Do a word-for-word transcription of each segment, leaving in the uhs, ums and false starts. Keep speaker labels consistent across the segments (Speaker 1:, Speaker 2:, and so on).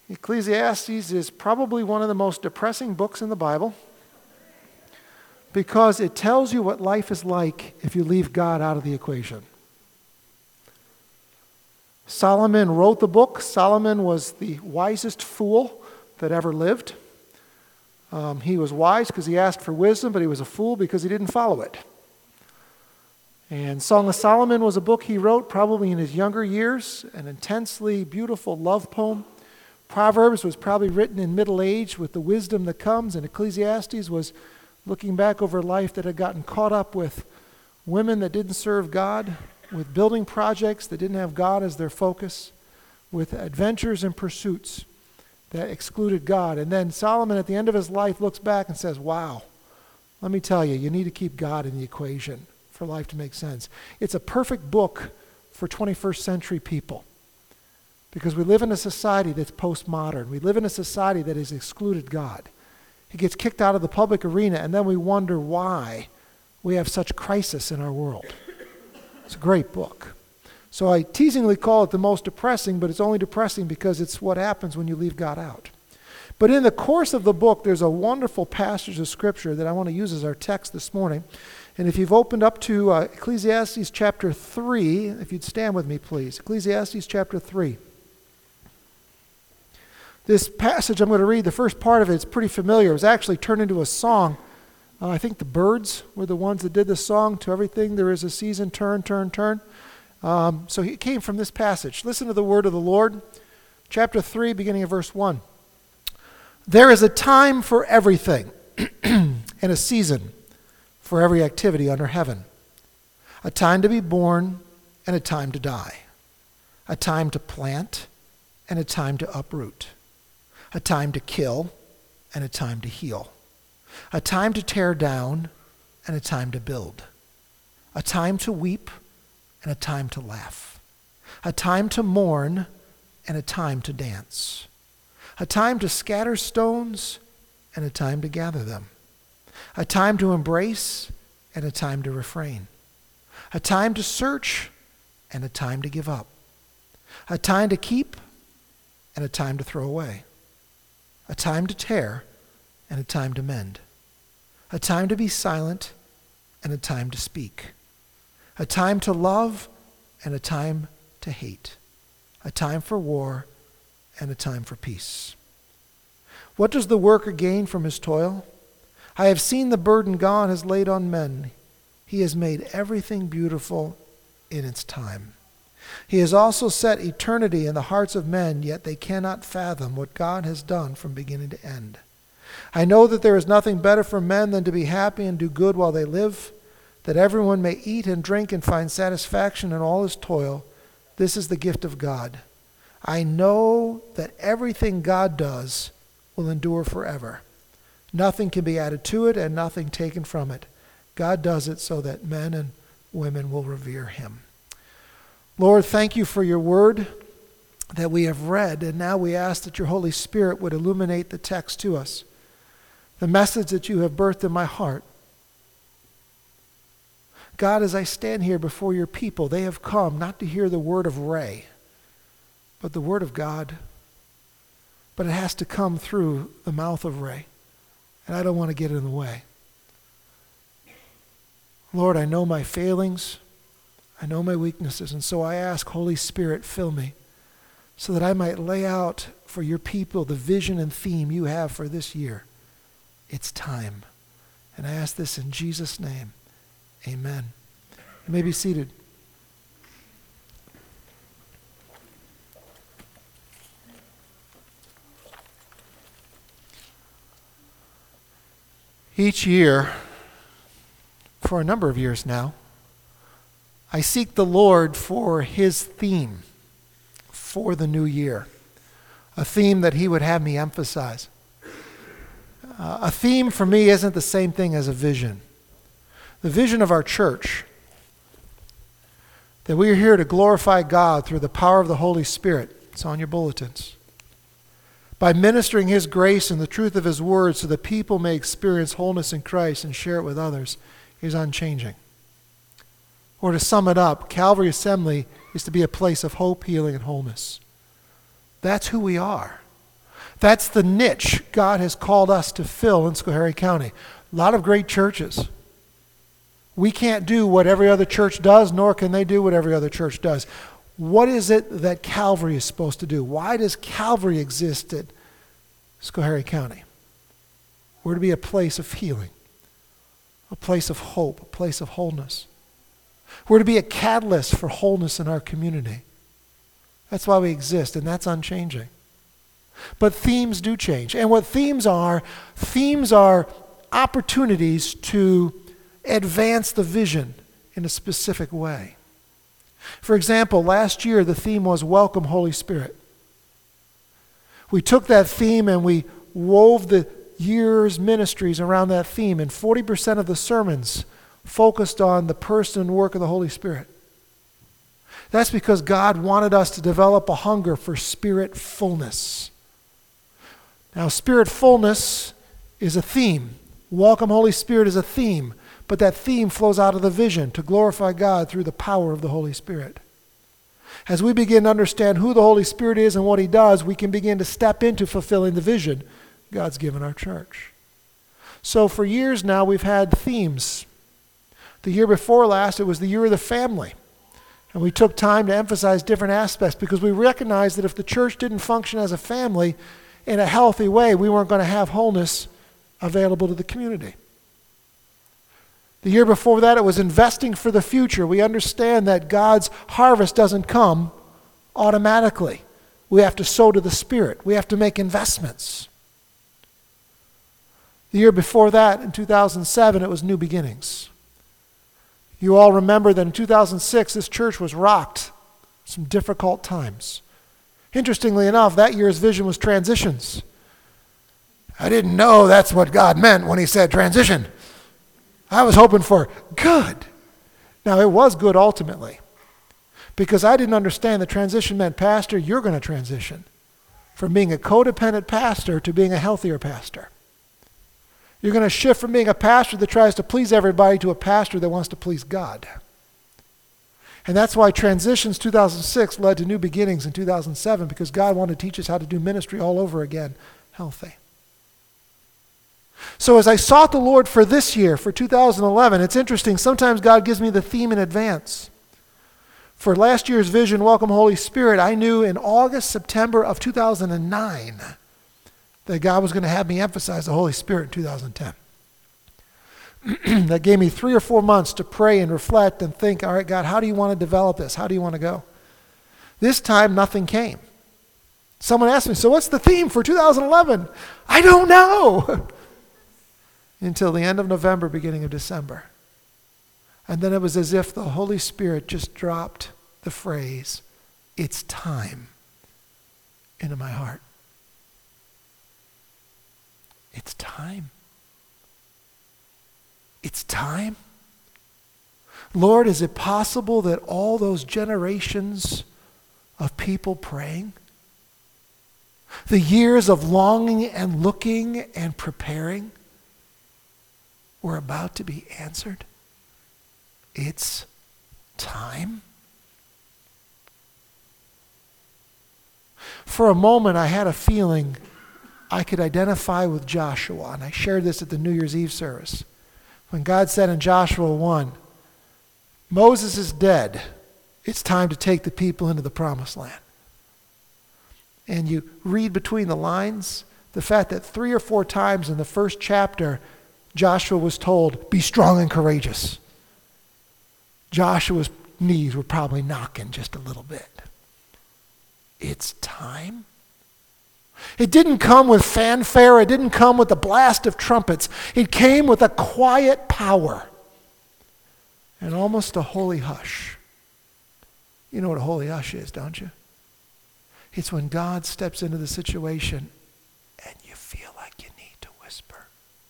Speaker 1: Ecclesiastes is probably one of the most depressing books in the Bible because it tells you what life is like if you leave God out of the equation. Solomon wrote the book. Solomon was the wisest fool that ever lived. Um, he was wise because he asked for wisdom, but he was a fool because he didn't follow it. And Song of Solomon was a book he wrote probably in his younger years, an intensely beautiful love poem. Proverbs was probably written in middle age with the wisdom that comes, and Ecclesiastes was looking back over life that had gotten caught up with women that didn't serve God, with building projects that didn't have God as their focus, with adventures and pursuits that excluded God. And then Solomon at the end of his life looks back and says, wow, let me tell you, you need to keep God in the equation for life to make sense. It's a perfect book for twenty-first century people because we live in a society that's postmodern. We live in a society that has excluded God. He gets kicked out of the public arena, and then we wonder why we have such crisis in our world. It's a great book. So I teasingly call it the most depressing, but it's only depressing because it's what happens when you leave God out. But in the course of the book, there's a wonderful passage of Scripture that I want to use as our text this morning. And if you've opened up to uh, Ecclesiastes chapter three, if you'd stand with me, please. Ecclesiastes chapter three. This passage I'm going to read, the first part of it, it's pretty familiar. It was actually turned into a song. Uh, I think the Byrds were the ones that did the song, To Everything There Is a Season, Turn, Turn, Turn. Um, so it came from this passage. Listen to the word of the Lord. Chapter three, beginning of verse one. There is a time for everything and a season for every activity under heaven. A time to be born and a time to die. A time to plant and a time to uproot. A time to kill and a time to heal. A time to tear down and a time to build. A time to weep and a time to laugh. A time to mourn and a time to dance. A time to scatter stones and a time to gather them. A time to embrace and a time to refrain. A time to search and a time to give up. A time to keep and a time to throw away. A time to tear and a time to mend. A time to be silent and a time to speak. A time to love and a time to hate. A time for war and a time for peace. What does the worker gain from his toil? I have seen the burden God has laid on men. He has made everything beautiful in its time. He has also set eternity in the hearts of men, yet they cannot fathom what God has done from beginning to end. I know that there is nothing better for men than to be happy and do good while they live, that everyone may eat and drink and find satisfaction in all his toil. This is the gift of God. I know that everything God does will endure forever. Nothing can be added to it and nothing taken from it. God does it so that men and women will revere him. Lord, thank you for your word that we have read, and now we ask that your Holy Spirit would illuminate the text to us, the message that you have birthed in my heart. God, as I stand here before your people, they have come not to hear the word of Ray, but the word of God. But it has to come through the mouth of Ray, and I don't want to get in the way. Lord, I know my failings. I know my weaknesses, and so I ask, Holy Spirit, fill me so that I might lay out for your people the vision and theme you have for this year. It's time. And I ask this in Jesus' name. Amen. You may be seated. Each year, for a number of years now, I seek the Lord for his theme for the new year, a theme that he would have me emphasize. Uh, a theme for me isn't the same thing as a vision. The vision of our church, that we are here to glorify God through the power of the Holy Spirit, it's on your bulletins, by ministering his grace and the truth of his word so that people may experience wholeness in Christ and share it with others, is unchanging. Or to sum it up, Calvary Assembly is to be a place of hope, healing, and wholeness. That's who we are. That's the niche God has called us to fill in Schoharie County. A lot of great churches. We can't do what every other church does, nor can they do what every other church does. What is it that Calvary is supposed to do? Why does Calvary exist at Schoharie County? We're to be a place of healing, a place of hope, a place of wholeness. We're to be a catalyst for wholeness in our community. That's why we exist, and that's unchanging. But themes do change. And what themes are, themes are opportunities to advance the vision in a specific way. For example, last year the theme was Welcome, Holy Spirit. We took that theme and we wove the year's ministries around that theme, and forty percent of the sermons focused on the person and work of the Holy Spirit. That's because God wanted us to develop a hunger for spirit fullness. Now, spirit fullness is a theme. Welcome, Holy Spirit is a theme, but that theme flows out of the vision to glorify God through the power of the Holy Spirit. As we begin to understand who the Holy Spirit is and what He does, we can begin to step into fulfilling the vision God's given our church. So for years now, we've had themes. The year before last, it was the year of the family. And we took time to emphasize different aspects because we recognized that if the church didn't function as a family in a healthy way, we weren't going to have wholeness available to the community. The year before that, it was investing for the future. We understand that God's harvest doesn't come automatically. We have to sow to the Spirit. We have to make investments. The year before that, in two thousand seven, it was new beginnings. You all remember that in two thousand six, this church was rocked. Some difficult times. Interestingly enough, that year's vision was transitions. I didn't know that's what God meant when He said transition. I was hoping for good. Now, it was good ultimately, because I didn't understand the transition meant, Pastor, you're going to transition from being a codependent pastor to being a healthier pastor. You're going to shift from being a pastor that tries to please everybody to a pastor that wants to please God. And that's why Transitions two thousand six led to New Beginnings in two thousand seven, because God wanted to teach us how to do ministry all over again, healthy. So as I sought the Lord for this year, for two thousand eleven, it's interesting, sometimes God gives me the theme in advance. For last year's vision, Welcome Holy Spirit, I knew in August, September of two thousand nine that God was going to have me emphasize the Holy Spirit in two thousand ten. That gave me three or four months to pray and reflect and think, all right, God, how do you want to develop this? How do you want to go? This time, nothing came. Someone asked me, so what's the theme for two thousand eleven? I don't know. Until the end of November, beginning of December. And then it was as if the Holy Spirit just dropped the phrase, it's time, into my heart. It's time. It's time. Lord, is it possible that all those generations of people praying, the years of longing and looking and preparing, were about to be answered? It's time. For a moment, I had a feeling I could identify with Joshua, and I shared this at the New Year's Eve service. When God said in Joshua one, Moses is dead. It's time to take the people into the promised land. And you read between the lines the fact that three or four times in the first chapter, Joshua was told, be strong and courageous. Joshua's knees were probably knocking just a little bit. It's time. It didn't come with fanfare. It didn't come with the blast of trumpets. It came with a quiet power and almost a holy hush. You know what a holy hush is, don't you? It's when God steps into the situation and you feel like you need to whisper.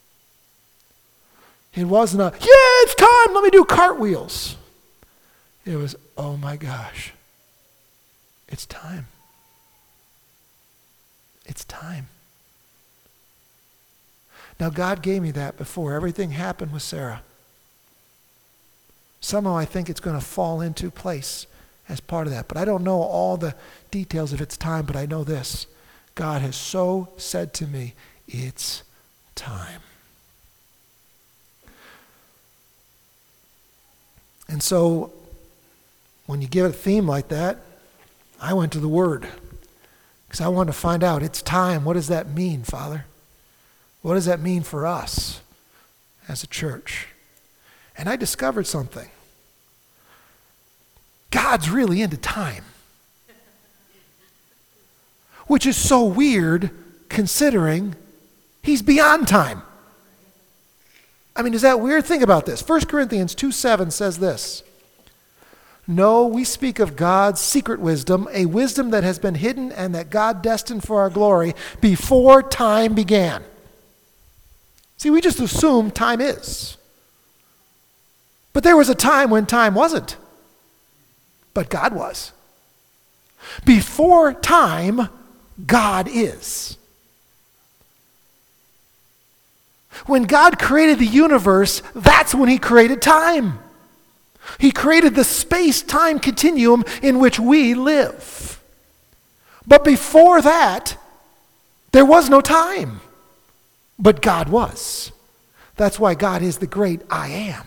Speaker 1: It wasn't a, yeah, it's time, let me do cartwheels. It was, oh my gosh, it's time. It's time. Now, God gave me that before everything happened with Sarah. Somehow I think it's going to fall into place as part of that. But I don't know all the details of its time, but I know this. God has so said to me, it's time. And so, when you give a theme like that, I went to the Word. Because I wanted to find out, it's time. What does that mean, Father? What does that mean for us as a church? And I discovered something. God's really into time. Which is so weird considering he's beyond time. I mean, is that weird? Think about this. First Corinthians two seven says this. No, we speak of God's secret wisdom, a wisdom that has been hidden and that God destined for our glory before time began. See, we just assume time is. But there was a time when time wasn't. But God was. Before time, God is. When God created the universe, that's when he created time. He created the space-time continuum in which we live. But before that, there was no time. But God was. That's why God is the great I am.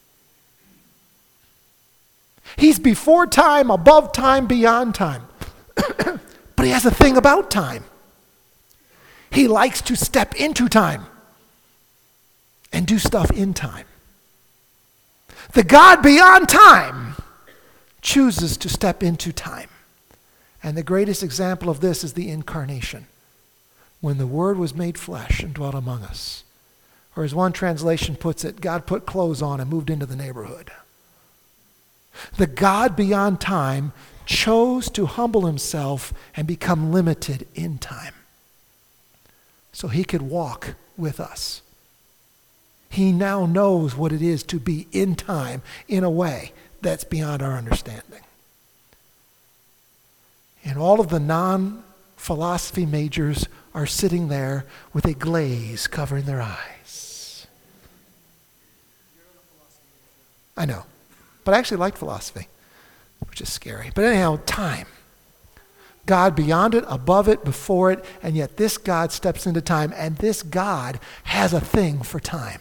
Speaker 1: He's before time, above time, beyond time. But he has a thing about time. He likes to step into time and do stuff in time. The God beyond time chooses to step into time. And the greatest example of this is the incarnation, when the Word was made flesh and dwelt among us. Or as one translation puts it, God put clothes on and moved into the neighborhood. The God beyond time chose to humble himself and become limited in time so he could walk with us. He now knows what it is to be in time in a way that's beyond our understanding. And all of the non-philosophy majors are sitting there with a glaze covering their eyes. I know. But I actually like philosophy, which is scary. But anyhow, time. God beyond it, above it, before it, and yet this God steps into time, and this God has a thing for time.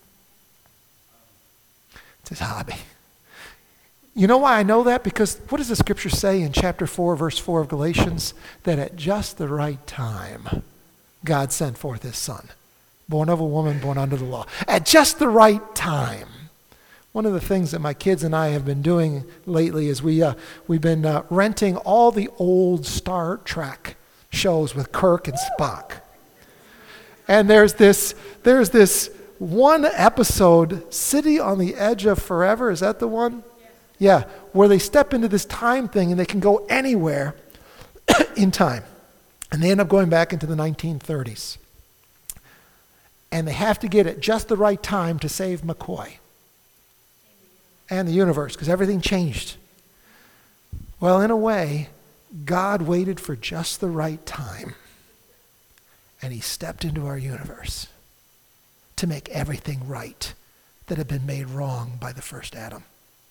Speaker 1: It's his hobby. You know why I know that? Because what does the scripture say in chapter four, verse four of Galatians? That at just the right time, God sent forth his Son, born of a woman, born under the law. At just the right time. One of the things that my kids and I have been doing lately is we, uh, we've been uh, renting all the old Star Trek shows with Kirk and Spock. And there's this, there's this one episode, City on the Edge of Forever. Is that the one? Yeah, where they step into this time thing and they can go anywhere in time. And they end up going back into the nineteen thirties. And they have to get at just the right time to save McCoy and the universe, because everything changed. Well, in a way, God waited for just the right time, and he stepped into our universe to make everything right that had been made wrong by the first Adam.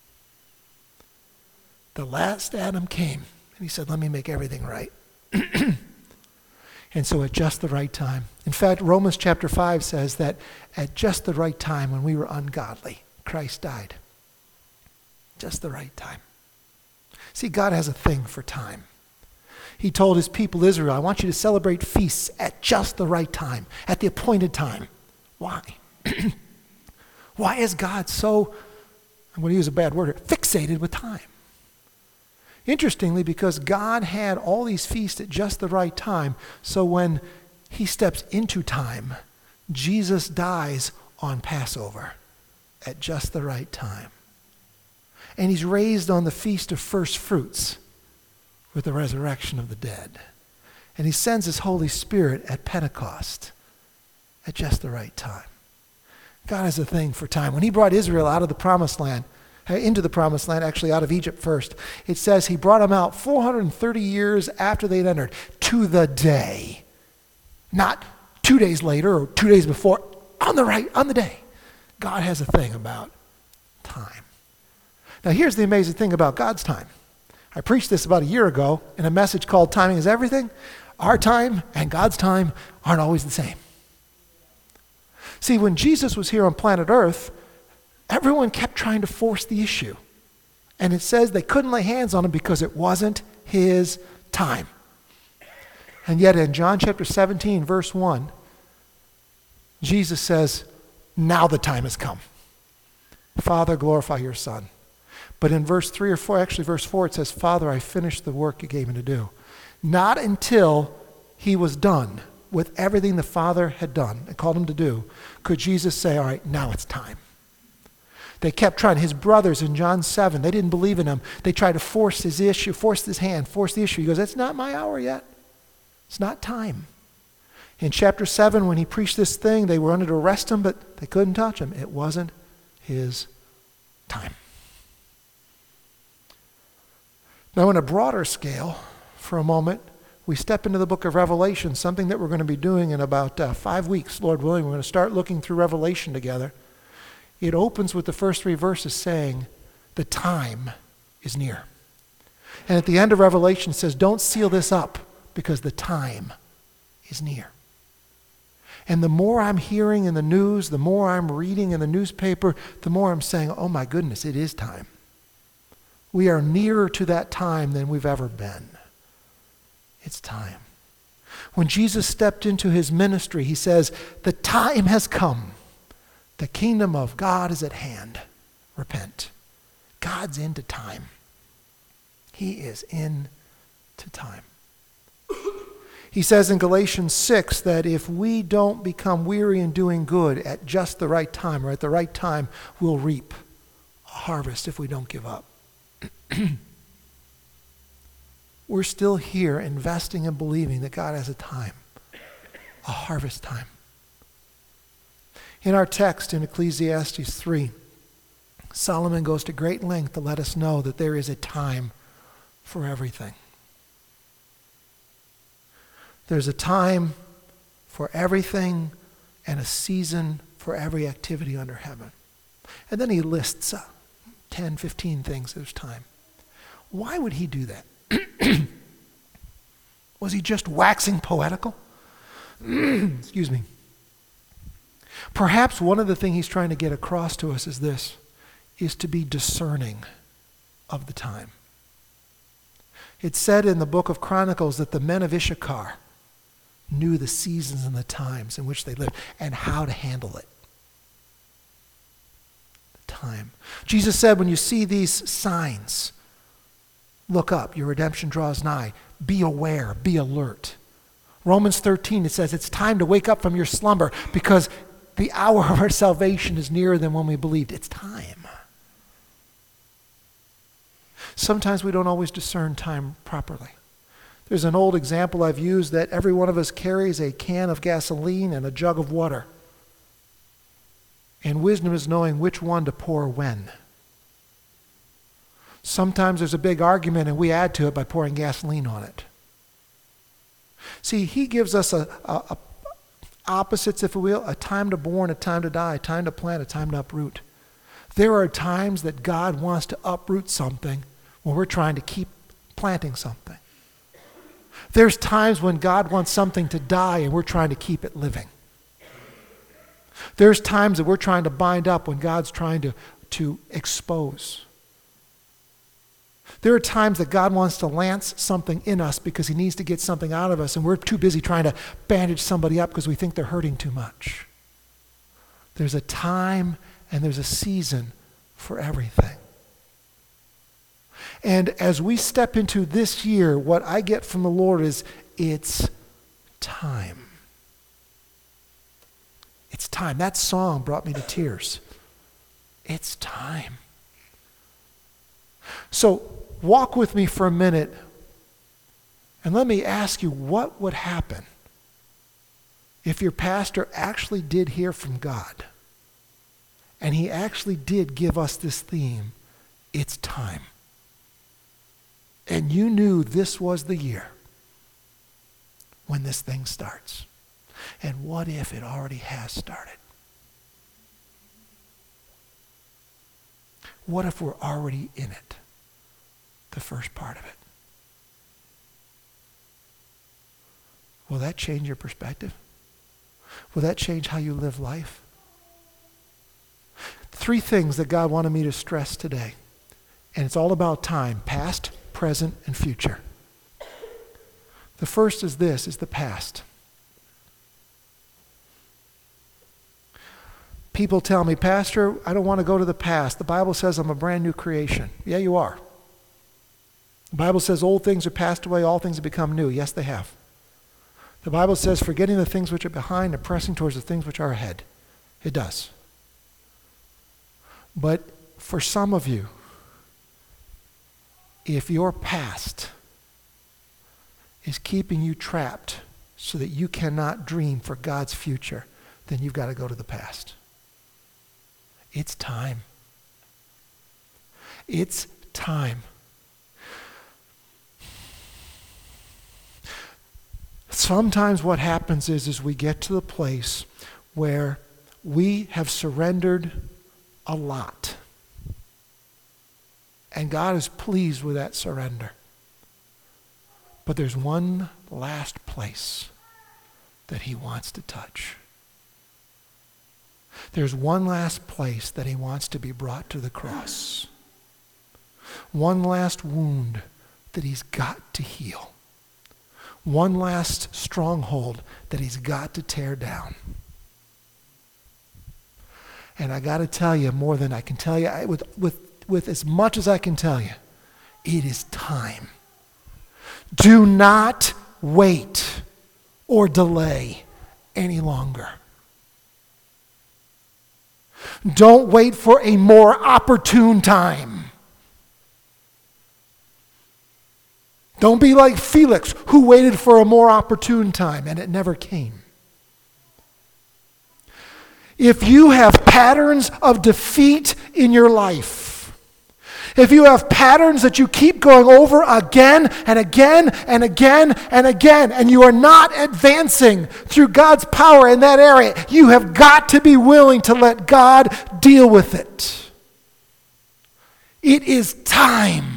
Speaker 1: The last Adam came, and he said, let me make everything right. And so at just the right time. In fact, Romans chapter five says that at just the right time, when we were ungodly, Christ died. Just the right time. See, God has a thing for time. He told his people Israel, I want you to celebrate feasts at just the right time, at the appointed time. Why? Why is God so, I'm going to use a bad word, fixated with time? Interestingly, because God had all these feasts at just the right time, so when he steps into time, Jesus dies on Passover at just the right time. And he's raised on the Feast of First Fruits with the resurrection of the dead. And he sends his Holy Spirit at Pentecost at just the right time. God has a thing for time. When he brought Israel out of the promised land, into the promised land, actually out of Egypt first, it says he brought them out four hundred thirty years after they'd entered, to the day. Not two days later or two days before, on the right, on the day. God has a thing about time. Now here's the amazing thing about God's time. I preached this about a year ago in a message called Timing is Everything. Our time and God's time aren't always the same. See, when Jesus was here on planet Earth, everyone kept trying to force the issue. And it says they couldn't lay hands on him because it wasn't his time. And yet in John chapter seventeen, verse one, Jesus says, now the time has come. Father, glorify your Son. But in verse three or four, actually verse four, it says, Father, I finished the work you gave me to do. Not until he was done with everything the Father had done and called him to do could Jesus say, all right, now it's time. They kept trying. His brothers in John seven, they didn't believe in him. They tried to force his issue, force his hand, force the issue. He goes, it's not my hour yet. It's not time. In chapter seven, when he preached this thing, they wanted to arrest him, but they couldn't touch him. It wasn't his time. Now, on a broader scale, for a moment, we step into the book of Revelation, something that we're going to be doing in about uh, five weeks, Lord willing. We're going to start looking through Revelation together. It opens with the first three verses saying, the time is near. And at the end of Revelation it says, don't seal this up because the time is near. And the more I'm hearing in the news, the more I'm reading in the newspaper, the more I'm saying, oh my goodness, it is time. We are nearer to that time than we've ever been. It's time. When Jesus stepped into his ministry, he says, the time has come. The kingdom of God is at hand. Repent. God's into time. He is into time. He says in Galatians six that if we don't become weary in doing good at just the right time, or at the right time, we'll reap a harvest if we don't give up. We're still here investing and believing that God has a time, a harvest time. In our text in Ecclesiastes three, Solomon goes to great length to let us know that there is a time for everything. There's a time for everything and a season for every activity under heaven. And then he lists uh, ten, fifteen things there's time. Why would he do that? Was he just waxing poetical? Excuse me. Perhaps one of the things he's trying to get across to us is this, is to be discerning of the time. It's said in the book of Chronicles that the men of Issachar knew the seasons and the times in which they lived and how to handle it. The time. Jesus said, when you see these signs, look up, your redemption draws nigh. Be aware, be alert. Romans thirteen, it says it's time to wake up from your slumber because the hour of our salvation is nearer than when we believed. It's time. Sometimes we don't always discern time properly. There's an old example I've used that every one of us carries a can of gasoline and a jug of water. And wisdom is knowing which one to pour when. Sometimes there's a big argument and we add to it by pouring gasoline on it. See, he gives us a, a, a opposites, if you will, a time to born, a time to die, a time to plant, a time to uproot. There are times that God wants to uproot something when we're trying to keep planting something. There's times when God wants something to die and we're trying to keep it living. There's times that we're trying to bind up when God's trying to, to expose. There are times that God wants to lance something in us because he needs to get something out of us and we're too busy trying to bandage somebody up because we think they're hurting too much. There's a time and there's a season for everything. And as we step into this year, what I get from the Lord is it's time. It's time. That song brought me to tears. It's time. So walk with me for a minute and let me ask you, what would happen if your pastor actually did hear from God and he actually did give us this theme, it's time. And you knew this was the year when this thing starts. And what if it already has started? What if we're already in it? The first part of it. will that change your perspective? Will that change how you live life? Three things that God wanted me to stress today. And it's all about time, past, present, and future. The first is this, is the past. People tell me, Pastor, I don't want to go to the past. The Bible says I'm a brand new creation. Yeah, you are. The Bible says old things are passed away, all things have become new. Yes, they have. The Bible says forgetting the things which are behind and pressing towards the things which are ahead. It does. But for some of you, if your past is keeping you trapped so that you cannot dream for God's future, then you've got to go to the past. It's time. It's time. Sometimes what happens is, is we get to the place where we have surrendered a lot. And God is pleased with that surrender. But there's one last place that he wants to touch. There's one last place that he wants to be brought to the cross. One last wound that he's got to heal. One last stronghold that he's got to tear down. And I got to tell you more than I can tell you, I, with, with, with as much as I can tell you, it is time. Do not wait or delay any longer. Don't wait for a more opportune time. Don't be like Felix, who waited for a more opportune time, and it never came. If you have patterns of defeat in your life, if you have patterns that you keep going over again and again and again and again, and you are not advancing through God's power in that area, you have got to be willing to let God deal with it. It is time.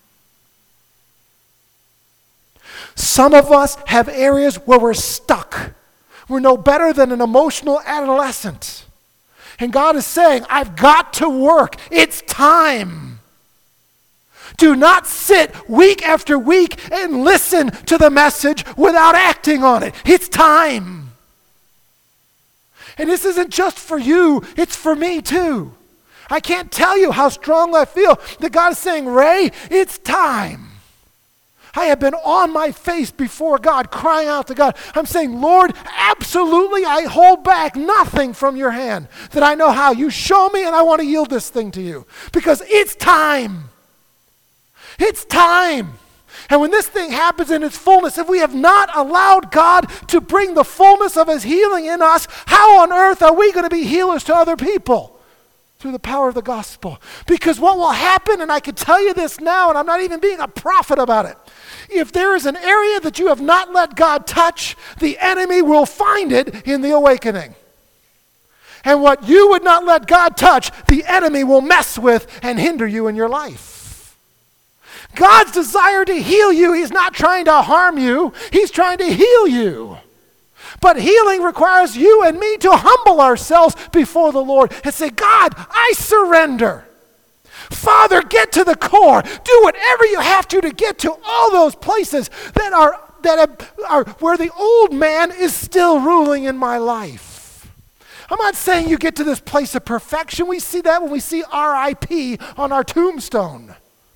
Speaker 1: Some of us have areas where we're stuck. We're no better than an emotional adolescent. And God is saying, I've got to work. It's time. Do not sit week after week and listen to the message without acting on it. It's time. And this isn't just for you, it's for me too. I can't tell you how strongly I feel that God is saying, Ray, it's time. I have been on my face before God, crying out to God. I'm saying, Lord, absolutely, I hold back nothing from your hand, that I know how. You show me and I want to yield this thing to you. Because it's time. It's time. And when this thing happens in its fullness, if we have not allowed God to bring the fullness of his healing in us, how on earth are we going to be healers to other people? Through the power of the gospel. Because what will happen, and I can tell you this now, and I'm not even being a prophet about it, if there is an area that you have not let God touch, the enemy will find it in the awakening. And what you would not let God touch, the enemy will mess with and hinder you in your life. God's desire to heal you, he's not trying to harm you, he's trying to heal you. But healing requires you and me to humble ourselves before the Lord and say, God, I surrender. Father, get to the core. Do whatever you have to to get to all those places that are that are where the old man is still ruling in my life. I'm not saying you get to this place of perfection. We see that when we see R I P on our tombstone.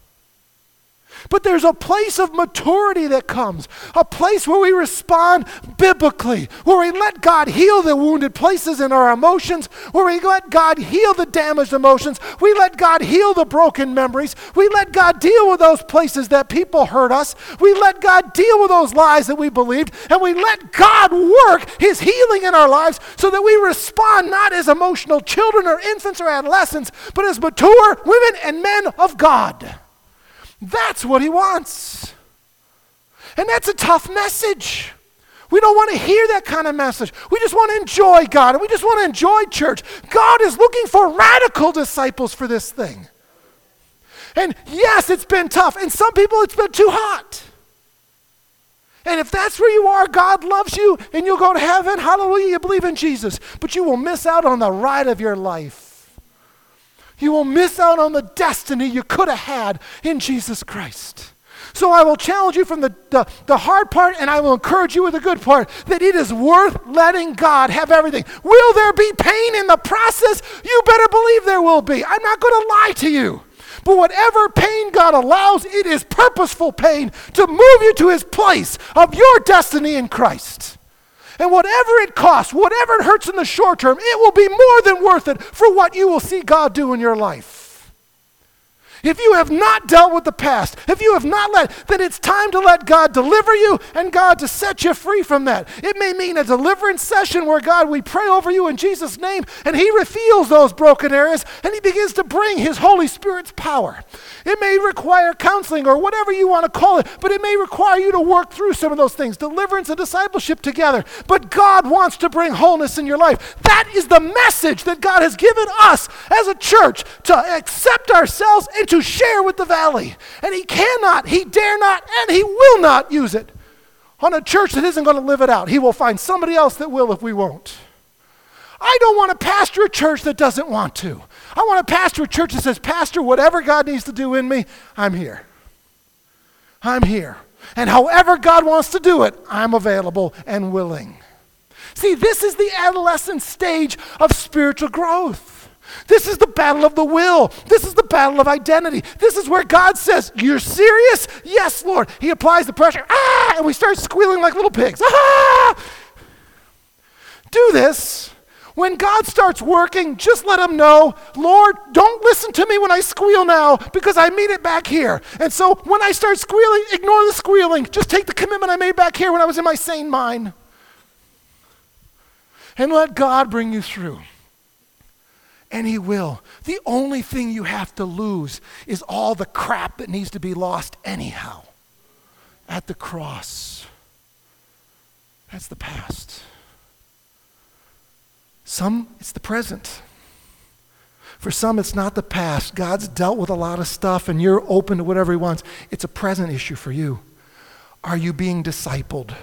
Speaker 1: But there's a place of maturity that comes, a place where we respond biblically, where we let God heal the wounded places in our emotions, where we let God heal the damaged emotions, we let God heal the broken memories, we let God deal with those places that people hurt us, we let God deal with those lies that we believed, and we let God work his healing in our lives so that we respond not as emotional children or infants or adolescents, but as mature women and men of God. That's what he wants. And that's a tough message. We don't want to hear that kind of message. We just want to enjoy God, and we just want to enjoy church. God is looking for radical disciples for this thing. And yes, it's been tough. And some people, it's been too hot. And if that's where you are, God loves you and you'll go to heaven. Hallelujah, you believe in Jesus. But you will miss out on the ride of your life. You will miss out on the destiny you could have had in Jesus Christ. So I will challenge you from the, the, the hard part, and I will encourage you with the good part, that it is worth letting God have everything. Will there be pain in the process? You better believe there will be. I'm not going to lie to you. But whatever pain God allows, it is purposeful pain to move you to his place of your destiny in Christ. And whatever it costs, whatever it hurts in the short term, it will be more than worth it for what you will see God do in your life. If you have not dealt with the past, if you have not let, then it's time to let God deliver you and God to set you free from that. It may mean a deliverance session where God, we pray over you in Jesus' name, and he reveals those broken areas and he begins to bring his Holy Spirit's power. It may require counseling or whatever you want to call it, but it may require you to work through some of those things, deliverance and discipleship together. But God wants to bring wholeness in your life. That is the message that God has given us as a church, to accept ourselves and to share with the valley. And he cannot, he dare not, and he will not use it on a church that isn't going to live it out. He will find somebody else that will if we won't. I don't want to pastor a church that doesn't want to. I want to pastor a church that says, Pastor, whatever God needs to do in me, I'm here. I'm here. And however God wants to do it, I'm available and willing. See, this is the adolescent stage of spiritual growth. This is the battle of the will. This is the battle of identity. This is where God says, you're serious? Yes, Lord. He applies the pressure. Ah! And we start squealing like little pigs. Ah! Do this. When God starts working, just let him know, Lord, don't listen to me when I squeal now because I mean it back here. And so when I start squealing, ignore the squealing. Just take the commitment I made back here when I was in my sane mind. And let God bring you through. And he will. The only thing you have to lose is all the crap that needs to be lost anyhow at the cross. That's the past. Some, it's the present. For some, it's not the past. God's dealt with a lot of stuff and you're open to whatever he wants. It's a present issue for you. Are you being discipled?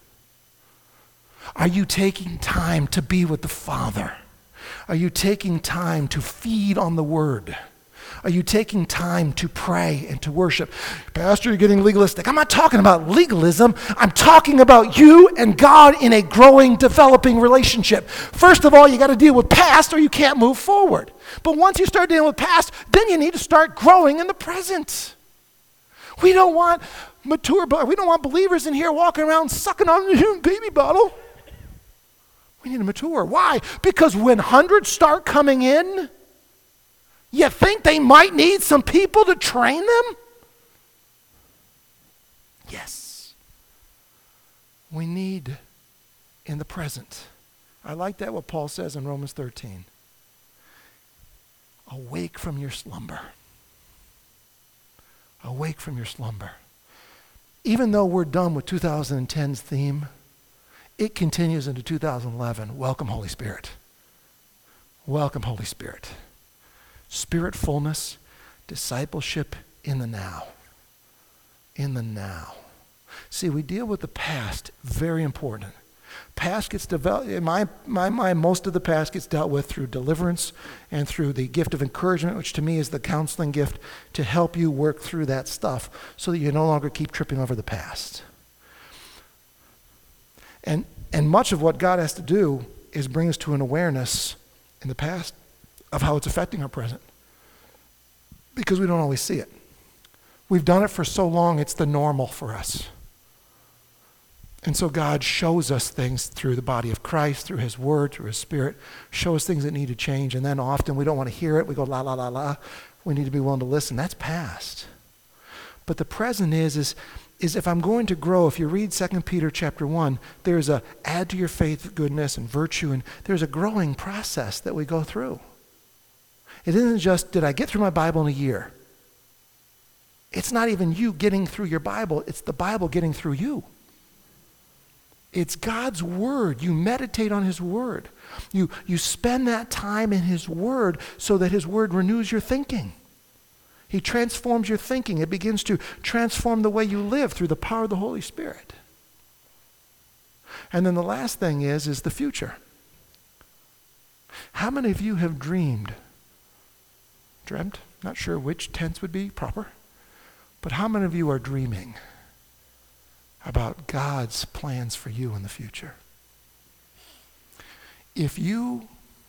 Speaker 1: Are you taking time to be with the Father? Are you taking time to feed on the Word? Are you taking time to pray and to worship? Pastor, you're getting legalistic. I'm not talking about legalism. I'm talking about you and God in a growing, developing relationship. First of all, you got to deal with past or you can't move forward. But once you start dealing with past, then you need to start growing in the present. We don't want mature, we don't want believers in here walking around sucking on the baby bottle. We need to mature. Why? Because when hundreds start coming in, you think they might need some people to train them? Yes. We need in the present. I like that what Paul says in Romans thirteen. Awake from your slumber. Awake from your slumber. Even though we're done with two thousand ten's theme, it continues into two thousand eleven. Welcome, Holy Spirit. Welcome, Holy Spirit. Spirit fullness, discipleship in the now. In the now. See, we deal with the past, very important. Past gets developed, in my, my mind, most of the past gets dealt with through deliverance and through the gift of encouragement, which to me is the counseling gift to help you work through that stuff so that you no longer keep tripping over the past. And, and much of what God has to do is bring us to an awareness in the past of how it's affecting our present. Because we don't always see it. We've done it for so long, it's the normal for us. And so God shows us things through the body of Christ, through his word, through his Spirit, show us things that need to change, and then often we don't want to hear it. We go la, la, la, la. We need to be willing to listen. That's past. But the present is, is, is if I'm going to grow, if you read Second Peter chapter one, there's a add to your faith goodness and virtue, and there's a growing process that we go through. It isn't just, did I get through my Bible in a year? It's not even you getting through your Bible. It's the Bible getting through you. It's God's word. You meditate on his word. You, you spend that time in his word so that his word renews your thinking. He transforms your thinking. It begins to transform the way you live through the power of the Holy Spirit. And then the last thing is, is the future. How many of you have dreamed, dreamt, not sure which tense would be proper, but how many of you are dreaming about God's plans for you in the future? If you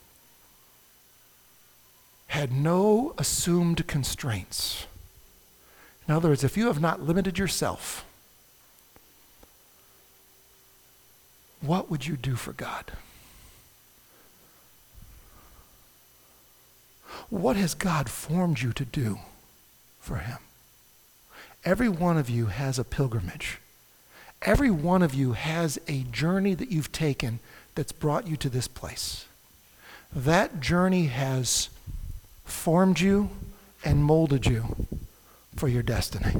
Speaker 1: had no assumed constraints, in other words, if you have not limited yourself, what would you do for God? What has God formed you to do for him? Every one of you has a pilgrimage. Every one of you has a journey that you've taken that's brought you to this place. That journey has formed you and molded you for your destiny.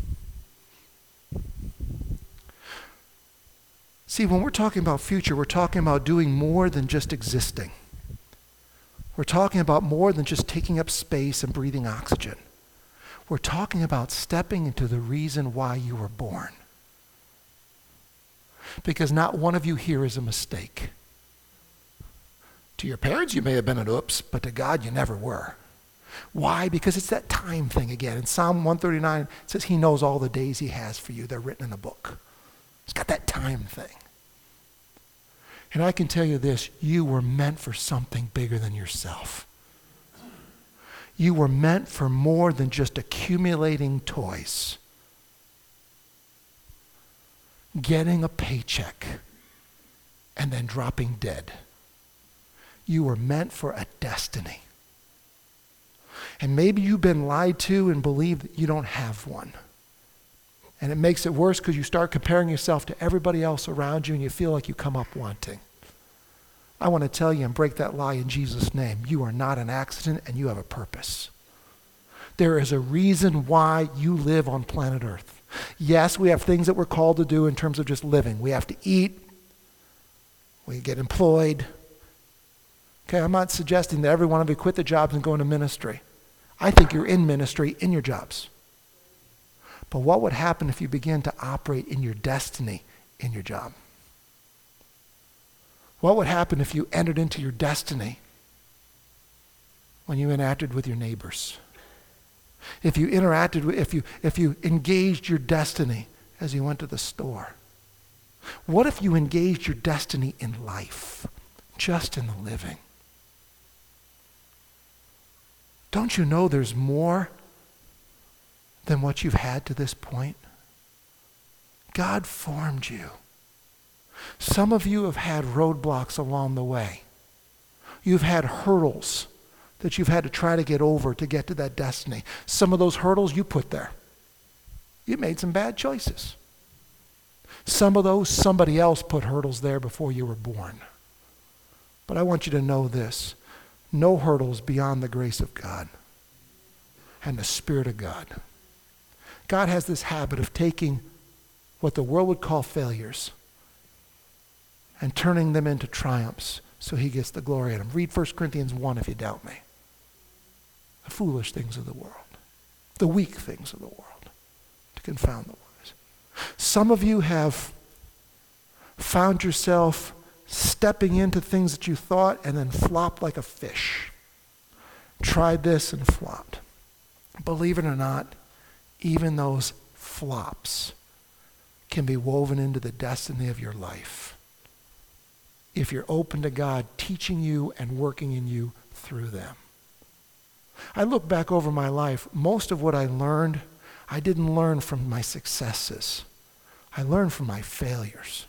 Speaker 1: See, when we're talking about future, we're talking about doing more than just existing. We're talking about more than just taking up space and breathing oxygen. We're talking about stepping into the reason why you were born. Because not one of you here is a mistake. To your parents, you may have been an oops, but to God, you never were. Why? Because it's that time thing again. In Psalm one thirty-nine, it says he knows all the days he has for you. They're written in a book. It's got that time thing. And I can tell you this, you were meant for something bigger than yourself. You were meant for more than just accumulating toys, getting a paycheck, and then dropping dead. You were meant for a destiny. And maybe you've been lied to and believe that you don't have one. And it makes it worse because you start comparing yourself to everybody else around you and you feel like you come up wanting. I want to tell you and break that lie in Jesus' name. You are not an accident and you have a purpose. There is a reason why you live on planet Earth. Yes, we have things that we're called to do in terms of just living. We have to eat. We get employed. Okay, I'm not suggesting that every one of you quit the jobs and go into ministry. I think you're in ministry in your jobs. But what would happen if you begin to operate in your destiny in your job? What would happen if you entered into your destiny when you interacted with your neighbors? If you interacted with, if you, if you engaged your destiny as you went to the store? What if you engaged your destiny in life, just in the living? Don't you know there's more than what you've had to this point? God formed you. Some of you have had roadblocks along the way. You've had hurdles that you've had to try to get over to get to that destiny. Some of those hurdles you put there. You made some bad choices. Some of those, somebody else put hurdles there before you were born. But I want you to know this. No hurdles beyond the grace of God and the Spirit of God. God has this habit of taking what the world would call failures and turning them into triumphs so he gets the glory in them. Read First Corinthians one if you doubt me. The foolish things of the world, the weak things of the world, to confound the wise. Some of you have found yourself stepping into things that you thought and then flopped like a fish. Tried this and flopped. Believe it or not, even those flops can be woven into the destiny of your life if you're open to God teaching you and working in you through them. I look back over my life, most of what I learned, I didn't learn from my successes. I learned from my failures.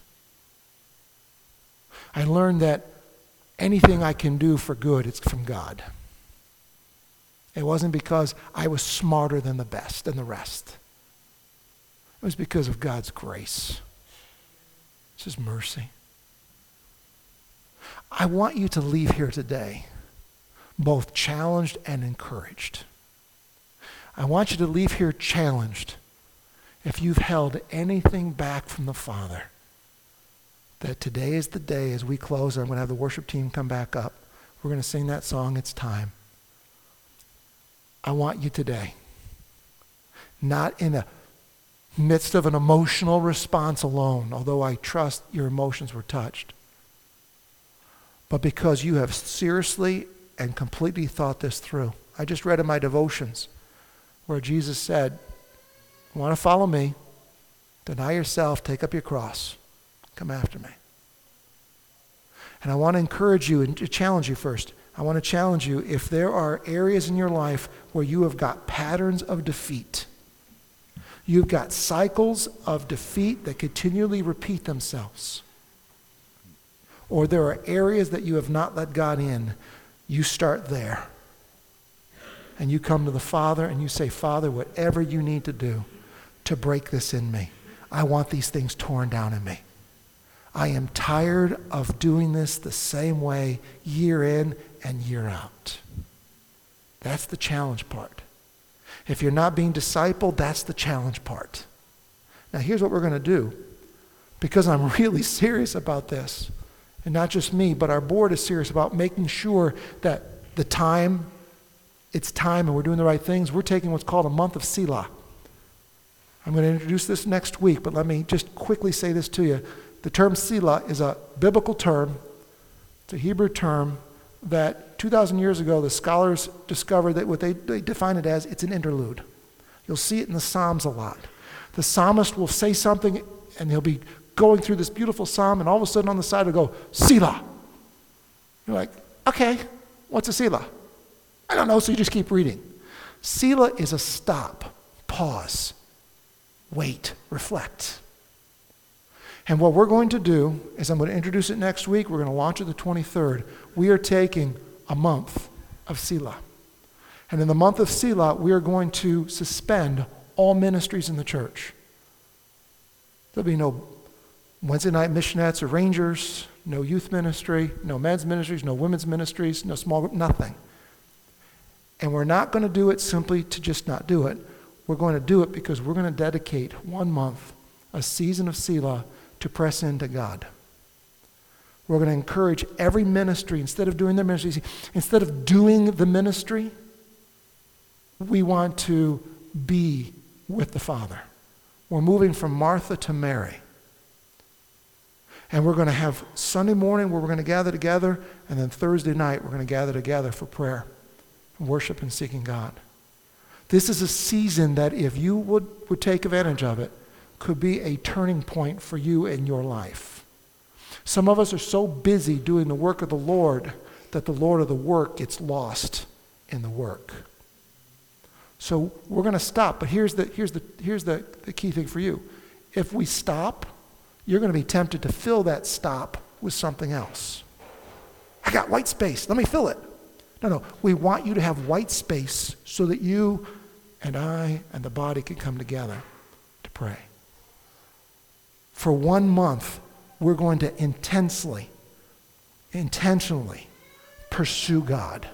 Speaker 1: I learned that anything I can do for good, it's from God. It wasn't because I was smarter than the best, than the rest. It was because of God's grace. It's his mercy. I want you to leave here today both challenged and encouraged. I want you to leave here challenged if you've held anything back from the Father. That today is the day as we close. I'm going to have the worship team come back up. We're going to sing that song, It's Time. I want you today, not in a midst of an emotional response alone, although I trust your emotions were touched, but because you have seriously and completely thought this through. I just read in my devotions where Jesus said, "You want to follow me? Deny yourself, take up your cross, come after me." And I want to encourage you and to challenge you first. I want to challenge you, if there are areas in your life where you have got patterns of defeat, you've got cycles of defeat that continually repeat themselves, or there are areas that you have not let God in, you start there. And you come to the Father and you say, "Father, whatever you need to do to break this in me, I want these things torn down in me. I am tired of doing this the same way year in and year out." That's the challenge part. If you're not being discipled, that's the challenge part. Now here's what we're going to do. Because I'm really serious about this, and not just me, but our board is serious about making sure that the time, it's time and we're doing the right things, we're taking what's called a month of Selah. I'm going to introduce this next week, but let me just quickly say this to you. The term Selah is a biblical term. It's a Hebrew term that two thousand years ago the scholars discovered that what they, they define it as, it's an interlude. You'll see it in the Psalms a lot. The psalmist will say something and he'll be going through this beautiful psalm, and all of a sudden on the side it'll go, "Selah." You're like, okay, what's a Selah? I don't know, so you just keep reading. Selah is a stop, pause, wait, reflect. And what we're going to do is, I'm going to introduce it next week. We're going to launch it the twenty-third. We are taking a month of Selah. And in the month of Selah, we are going to suspend all ministries in the church. There'll be no Wednesday night missionettes or rangers, no youth ministry, no men's ministries, no women's ministries, no small group, nothing. And we're not going to do it simply to just not do it. We're going to do it because we're going to dedicate one month, a season of Selah, to press into God. We're going to encourage every ministry, instead of doing their ministry, instead of doing the ministry, we want to be with the Father. We're moving from Martha to Mary. And we're going to have Sunday morning where we're going to gather together, and then Thursday night we're going to gather together for prayer, and worship and seeking God. This is a season that, if you would, would take advantage of it, could be a turning point for you in your life. Some of us are so busy doing the work of the Lord that the Lord of the work gets lost in the work. So we're going to stop, but here's the here's the here's the, the key thing for you. If we stop, you're going to be tempted to fill that stop with something else. I got white space, let me fill it. No, no, we want you to have white space so that you and I and the body can come together to pray. For one month, we're going to intensely, intentionally pursue God.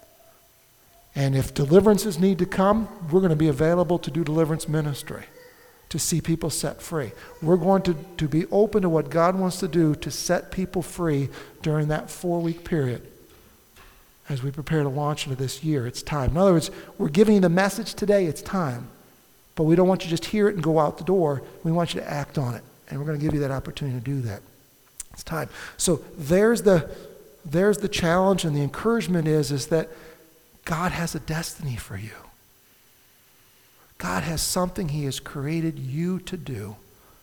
Speaker 1: And if deliverances need to come, we're going to be available to do deliverance ministry, to see people set free. We're going to, to be open to what God wants to do to set people free during that four-week period as we prepare to launch into this year. It's time. In other words, we're giving you the message today, it's time. But we don't want you to just hear it and go out the door. We want you to act on it. And we're going to give you that opportunity to do that. It's time. So there's the, there's the challenge, and the encouragement is, is that God has a destiny for you. God has something He has created you to do.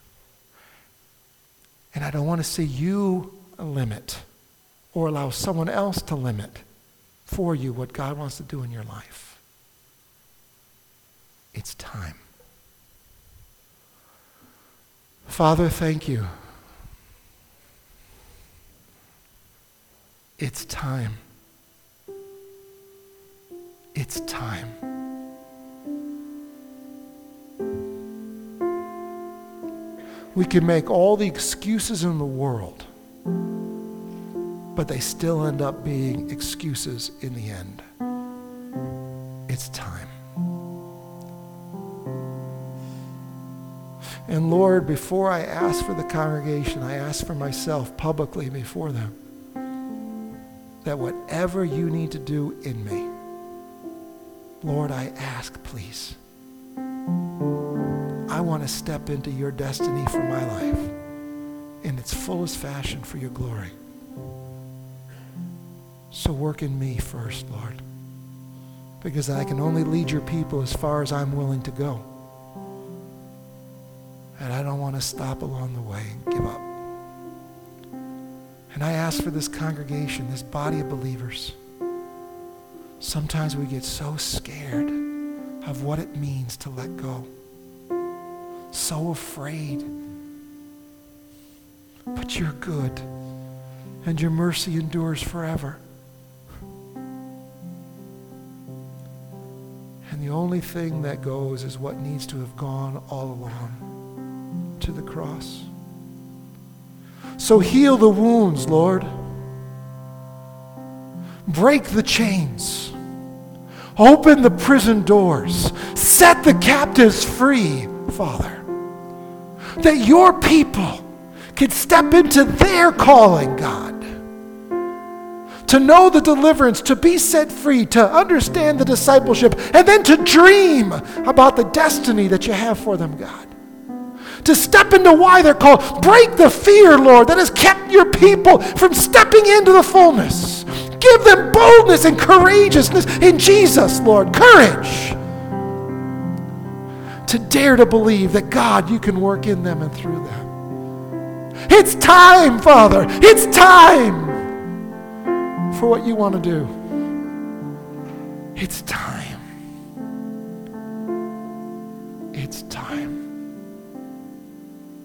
Speaker 1: And I don't want to see you limit or allow someone else to limit for you what God wants to do in your life. It's time. Father, thank you. It's time. It's time. We can make all the excuses in the world, but they still end up being excuses in the end. It's time. And Lord, before I ask for the congregation, I ask for myself publicly before them, that whatever you need to do in me, Lord, I ask, please. I I want to step into your destiny for my life in its fullest fashion for your glory. So work in me first, Lord, because I can only lead your people as far as I'm willing to go. And I don't want to stop along the way and give up. And I ask for this congregation, this body of believers. Sometimes we get so scared of what it means to let go. So afraid. But you're good, and your mercy endures forever. And the only thing that goes is what needs to have gone all along, to the cross. So heal the wounds, Lord. Break the chains. Open the prison doors. Set the captives free, Father. That your people could step into their calling, God. To know the deliverance, to be set free, to understand the discipleship, and then to dream about the destiny that you have for them, God. To step into why they're called. Break the fear, Lord, that has kept your people from stepping into the fullness. Give them boldness and courageousness in Jesus, Lord. Courage to dare to believe that, God, you can work in them and through them. It's time, Father. It's time for what you want to do. It's time. It's time.